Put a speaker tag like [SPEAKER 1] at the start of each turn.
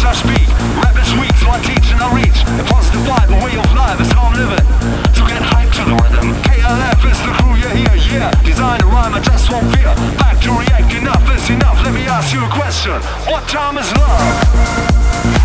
[SPEAKER 1] I speak. Rap is weak, so I teach and I reach. A positive vibe, a way of life is how I'm living. So get hyped to the rhythm. KLF is the crew, you're here, yeah. Design a rhyme, I just won't fear. Back to react, enough is enough. Let me ask you a question. What time is love?